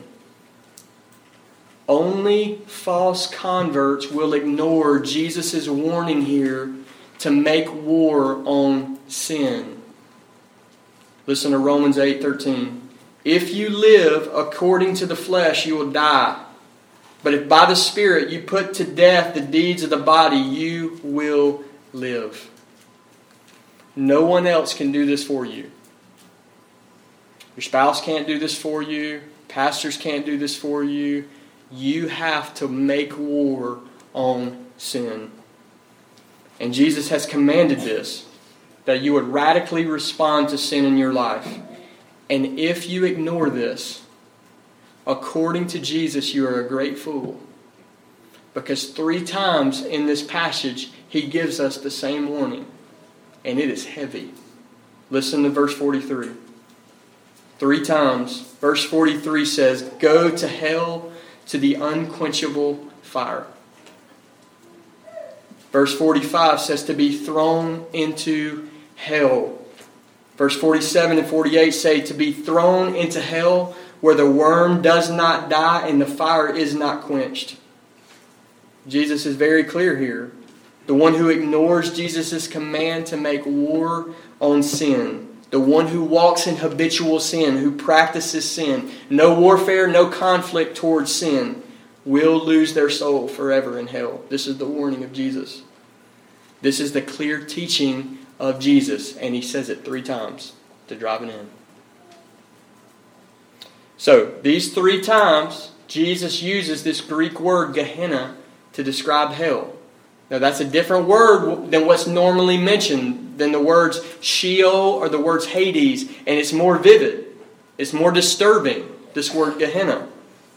Only false converts will ignore Jesus' warning here to make war on sin. Listen to Romans 8:13. If you live according to the flesh, you will die. But if by the Spirit you put to death the deeds of the body, you will live. No one else can do this for you. Your spouse can't do this for you. Pastors can't do this for you. You have to make war on sin. And Jesus has commanded this, that you would radically respond to sin in your life. And if you ignore this, according to Jesus, you are a great fool. Because 3 times in this passage, He gives us the same warning. And it is heavy. Listen to verse 43. 3 times. Verse 43 says, "Go to hell, to the unquenchable fire." Verse 45 says to be thrown into hell. Verse 47 and 48 say to be thrown into hell, where the worm does not die and the fire is not quenched. Jesus is very clear here. The one who ignores Jesus' command to make war on sin, the one who walks in habitual sin, who practices sin, no warfare, no conflict towards sin, will lose their soul forever in hell. This is the warning of Jesus. This is the clear teaching of Jesus, and He says it 3 times to drive it in. So, these 3 times, Jesus uses this Greek word, Gehenna, to describe hell. Now, that's a different word than what's normally mentioned, than the words Sheol or the words Hades, and it's more vivid. It's more disturbing, this word Gehenna.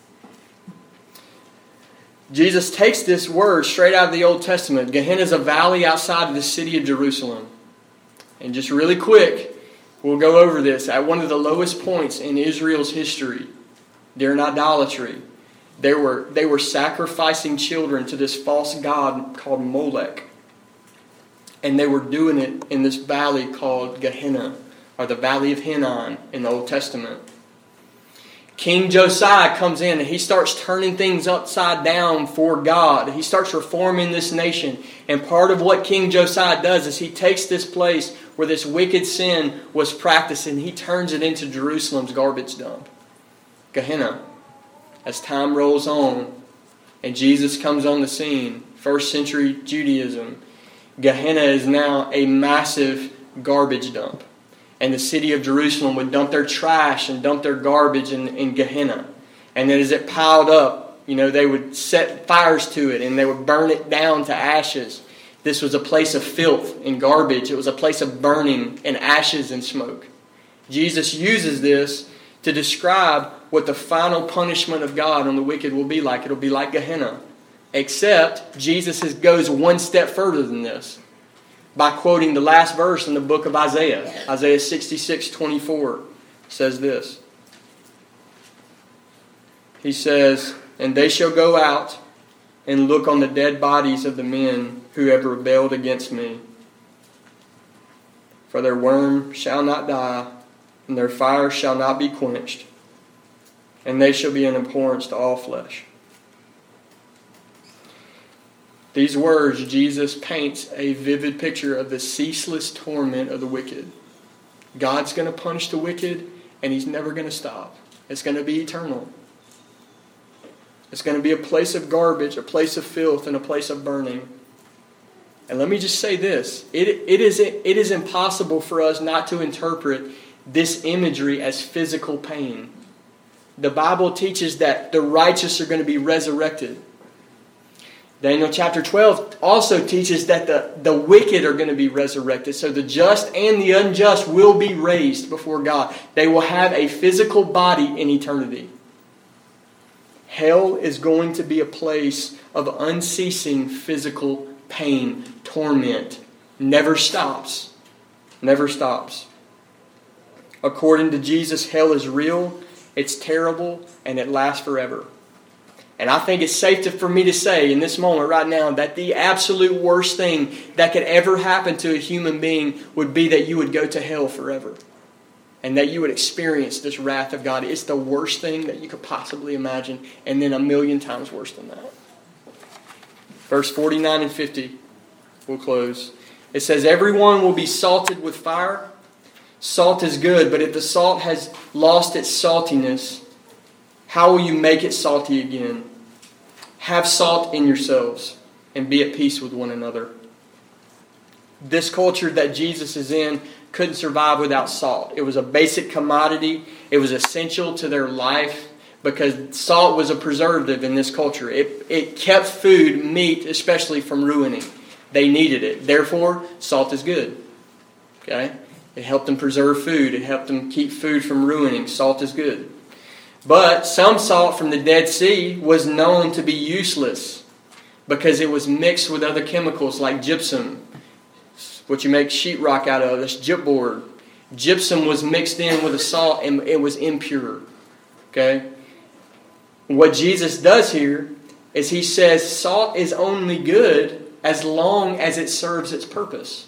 Jesus takes this word straight out of the Old Testament. Gehenna is a valley outside of the city of Jerusalem. And just really quick, we'll go over this. At one of the lowest points in Israel's history, during idolatry, they were sacrificing children to this false god called Molech. And they were doing it in this valley called Gehenna, or the Valley of Hinnom in the Old Testament. King Josiah comes in and he starts turning things upside down for God. He starts reforming this nation. And part of what King Josiah does is he takes this place where this wicked sin was practiced and he turns it into Jerusalem's garbage dump. Gehenna. As time rolls on and Jesus comes on the scene, 1st century Judaism, Gehenna is now a massive garbage dump. And the city of Jerusalem would dump their trash and dump their garbage in Gehenna. And then as it piled up, they would set fires to it and they would burn it down to ashes. This was a place of filth and garbage. It was a place of burning and ashes and smoke. Jesus uses this to describe what the final punishment of God on the wicked will be like. It'll be like Gehenna. Except Jesus goes one step further than this by quoting the last verse in the book of Isaiah. Isaiah 66:24 says this. He says, "And they shall go out and look on the dead bodies of the men who have rebelled against me. For their worm shall not die, and their fire shall not be quenched, and they shall be an abhorrence to all flesh." These words, Jesus paints a vivid picture of the ceaseless torment of the wicked. God's going to punish the wicked, and He's never going to stop. It's going to be eternal. It's going to be a place of garbage, a place of filth, and a place of burning. And let me just say this. It is impossible for us not to interpret this imagery as physical pain. The Bible teaches that the righteous are going to be resurrected. Daniel chapter 12 also teaches that the wicked are going to be resurrected. So the just and the unjust will be raised before God. They will have a physical body in eternity. Hell is going to be a place of unceasing physical pain, torment. Never stops. Never stops. According to Jesus, hell is real, it's terrible, and it lasts forever. And I think it's safe for me to say in this moment right now that the absolute worst thing that could ever happen to a human being would be that you would go to hell forever. And that you would experience this wrath of God. It's the worst thing that you could possibly imagine. And then 1,000,000 times worse than that. Verse 49 and 50. We'll close. It says, "Everyone will be salted with fire. Salt is good, but if the salt has lost its saltiness, how will you make it salty again? Have salt in yourselves and be at peace with one another. This culture that Jesus is in couldn't survive without salt. It was a basic commodity. It was essential to their life because salt was a preservative in this culture. It kept food, meat especially, from ruining. They needed it. Therefore, salt is good. Okay? It helped them preserve food. It helped them keep food from ruining. Salt is good. But some salt from the Dead Sea was known to be useless because it was mixed with other chemicals like gypsum, what you make sheetrock out of. That's gypboard. Gypsum was mixed in with the salt and it was impure. Okay? What Jesus does here is he says salt is only good as long as it serves its purpose.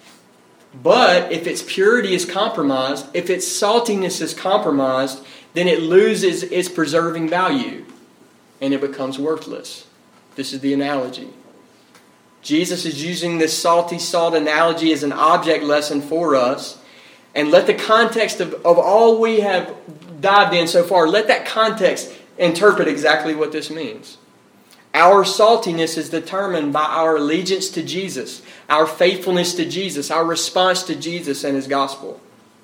But if its purity is compromised, if its saltiness is compromised, then it loses its preserving value and it becomes worthless. This is the analogy. Jesus is using this salty salt analogy as an object lesson for us. And let the context of all we have dived in so far, let that context interpret exactly what this means. Our saltiness is determined by our allegiance to Jesus, our faithfulness to Jesus, our response to Jesus and His gospel.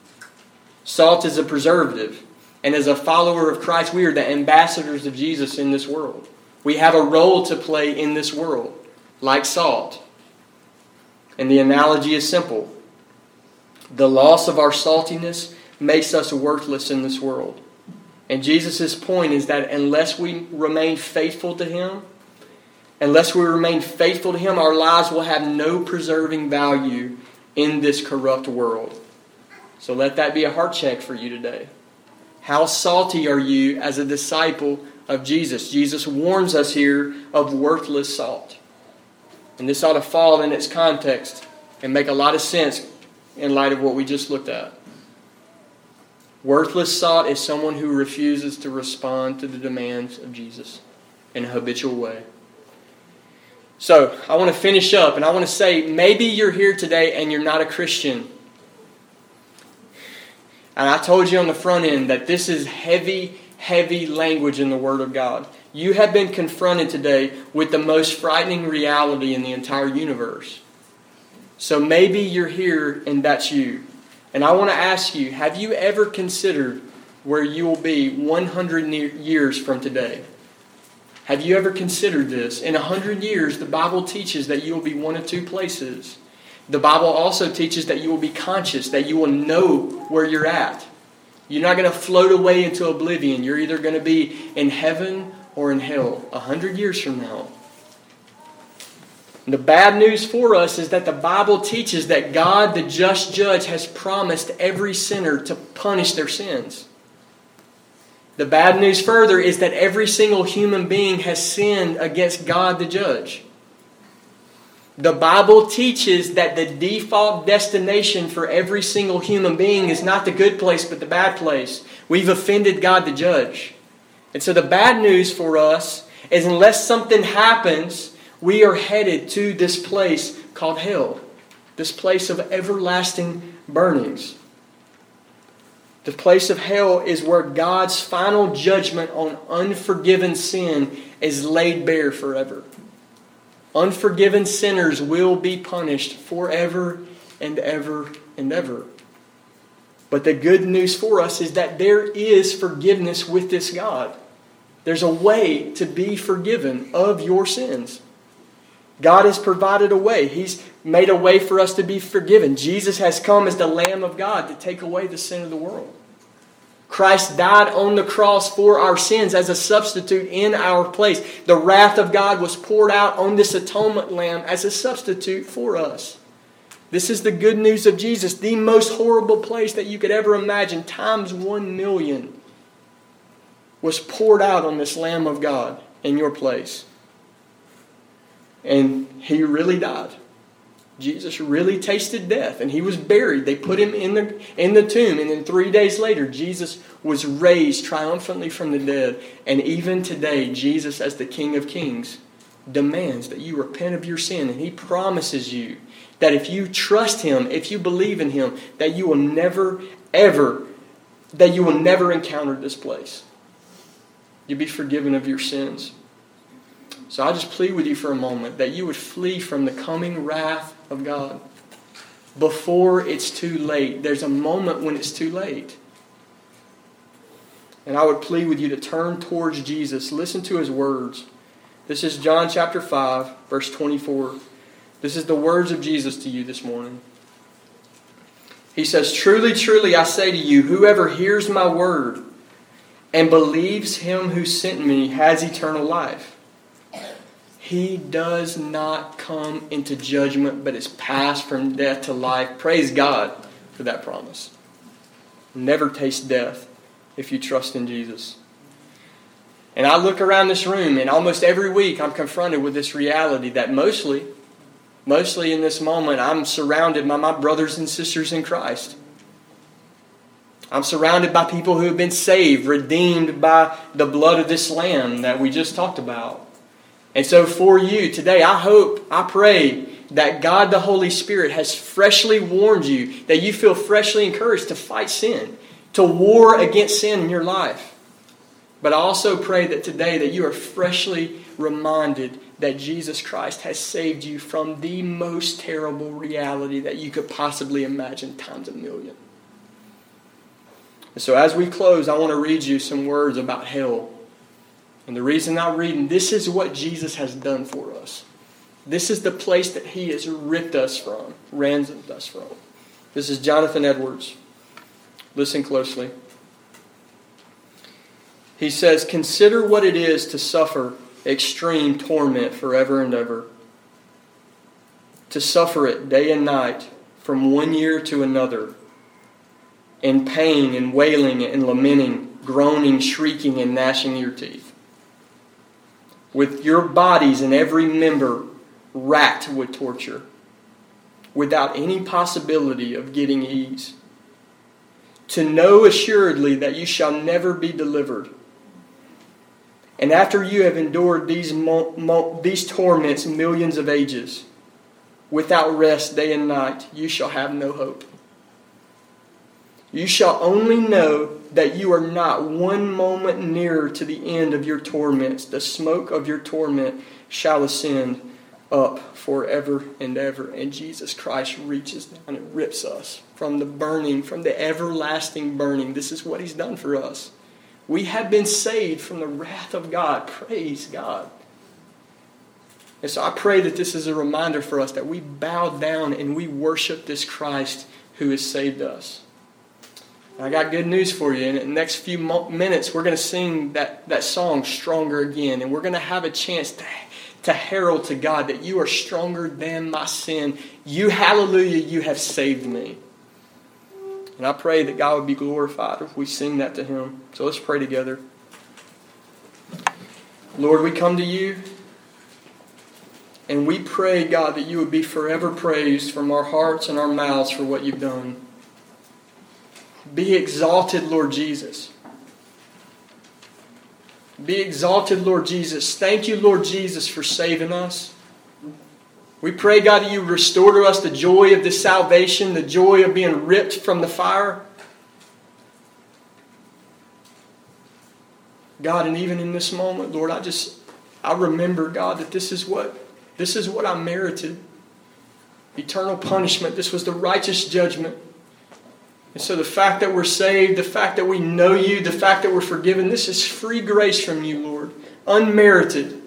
Salt is a preservative. And as a follower of Christ, we are the ambassadors of Jesus in this world. We have a role to play in this world, like salt. And the analogy is simple. The loss of our saltiness makes us worthless in this world. And Jesus' point is that unless we remain faithful to Him, our lives will have no preserving value in this corrupt world. So let that be a heart check for you today. How salty are you as a disciple of Jesus? Jesus warns us here of worthless salt. And this ought to fall in its context and make a lot of sense in light of what we just looked at. Worthless salt is someone who refuses to respond to the demands of Jesus in a habitual way. So, I want to finish up and I want to say, maybe you're here today and you're not a Christian. And I told you on the front end that this is heavy, heavy language in the Word of God. You have been confronted today with the most frightening reality in the entire universe. So maybe you're here and that's you. And I want to ask you, have you ever considered where you will be 100 years from today? Have you ever considered this? In 100 years, the Bible teaches that you will be one of two places. The Bible also teaches that you will be conscious, that you will know where you're at. You're not going to float away into oblivion. You're either going to be in heaven or in hell 100 years from now. The bad news for us is that the Bible teaches that God, the just judge, has promised every sinner to punish their sins. The bad news further is that every single human being has sinned against God, the judge. The Bible teaches that the default destination for every single human being is not the good place, but the bad place. We've offended God, the judge. And so the bad news for us is unless something happens, we are headed to this place called hell. This place of everlasting burnings. The place of hell is where God's final judgment on unforgiven sin is laid bare forever. Unforgiven sinners will be punished forever and ever and ever. But the good news for us is that there is forgiveness with this God. There's a way to be forgiven of your sins. God has provided a way. He's made a way for us to be forgiven. Jesus has come as the Lamb of God to take away the sin of the world. Christ died on the cross for our sins as a substitute in our place. The wrath of God was poured out on this atonement lamb as a substitute for us. This is the good news of Jesus. The most horrible place that you could ever imagine, times 1,000,000, was poured out on this Lamb of God in your place. And He really died. Jesus really tasted death, and He was buried. They put Him in the tomb, and then 3 days later, Jesus was raised triumphantly from the dead. And even today, Jesus, as the King of Kings, demands that you repent of your sin, and He promises you that if you trust Him, if you believe in Him, that you will never encounter this place. You'll be forgiven of your sins. So I just plead with you for a moment that you would flee from the coming wrath of God before it's too late. There's a moment when it's too late. And I would plead with you to turn towards Jesus. Listen to His words. This is John chapter 5, verse 24. This is the words of Jesus to you this morning. He says, "Truly, truly, I say to you, whoever hears my word and believes Him who sent me has eternal life. He does not come into judgment, but is passed from death to life." Praise God for that promise. Never taste death if you trust in Jesus. And I look around this room, and almost every week I'm confronted with this reality that mostly in this moment, I'm surrounded by my brothers and sisters in Christ. I'm surrounded by people who have been saved, redeemed by the blood of this Lamb that we just talked about. And so for you today, I pray that God the Holy Spirit has freshly warned you, that you feel freshly encouraged to fight sin, to war against sin in your life. But I also pray that today that you are freshly reminded that Jesus Christ has saved you from the most terrible reality that you could possibly imagine times a million. And so as we close, I want to read you some words about hell. And the reason I'm reading, this is what Jesus has done for us. This is the place that He has ripped us from, ransomed us from. This is Jonathan Edwards. Listen closely. He says, "Consider what it is to suffer extreme torment forever and ever. To suffer it day and night from one year to another, in pain and wailing and lamenting, groaning, shrieking, and gnashing your teeth. With your bodies and every member racked with torture, without any possibility of getting ease. To know assuredly that you shall never be delivered. And after you have endured these torments millions of ages, without rest day and night, you shall have no hope. You shall only know that you are not one moment nearer to the end of your torments. The smoke of your torment shall ascend up forever and ever." And Jesus Christ reaches down and rips us from the burning, from the everlasting burning. This is what He's done for us. We have been saved from the wrath of God. Praise God. And so I pray that this is a reminder for us that we bow down and we worship this Christ who has saved us. And I got good news for you. In the next few minutes, we're going to sing that song, Stronger Again. And we're going to have a chance to herald to God that you are stronger than my sin. You, hallelujah, you have saved me. And I pray that God would be glorified if we sing that to Him. So let's pray together. Lord, we come to You, and we pray, God, that You would be forever praised from our hearts and our mouths for what You've done. Be exalted, Lord Jesus. Be exalted, Lord Jesus. Thank You, Lord Jesus, for saving us. We pray, God, that You restore to us the joy of this salvation, the joy of being ripped from the fire. God, and even in this moment, Lord, I remember, God, that this is what I merited. Eternal punishment. This was the righteous judgment. And so the fact that we're saved, the fact that we know You, the fact that we're forgiven, this is free grace from You, Lord. Unmerited.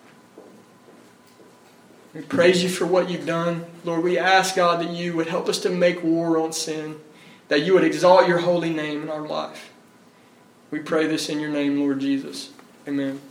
We praise You for what You've done. Lord, we ask, God, that You would help us to make war on sin. That You would exalt Your holy name in our life. We pray this in Your name, Lord Jesus. Amen.